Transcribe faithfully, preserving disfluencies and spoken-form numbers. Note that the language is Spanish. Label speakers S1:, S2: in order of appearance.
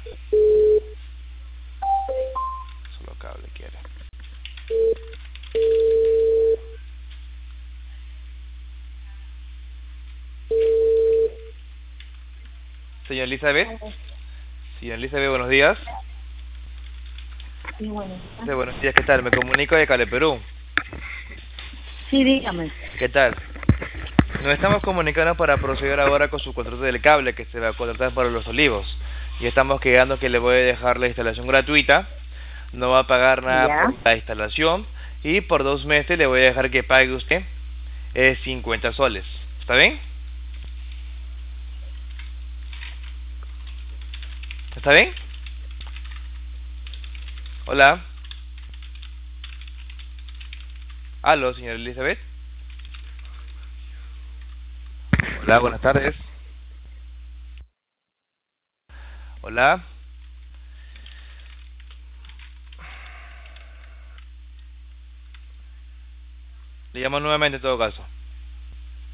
S1: Solo cable quiere. Señor Elizabeth. Señor Elizabeth, buenos días.
S2: Sí, bueno.
S1: Sí, buenos días, ¿qué tal? Me comunico de Cable Perú.
S2: Sí, dígame.
S1: ¿Qué tal? Nos estamos comunicando para proceder ahora con su contrato del cable que se va a contratar para Los Olivos. Y estamos quedando que le voy a dejar la instalación gratuita. No va a pagar nada
S2: Ya.
S1: por la instalación. Y por dos meses le voy a dejar que pague usted eh, cincuenta soles. ¿Está bien? ¿Está bien? Hola. Aló, señor Elizabeth. Hola, buenas tardes. Hola. Le llamo nuevamente en todo caso.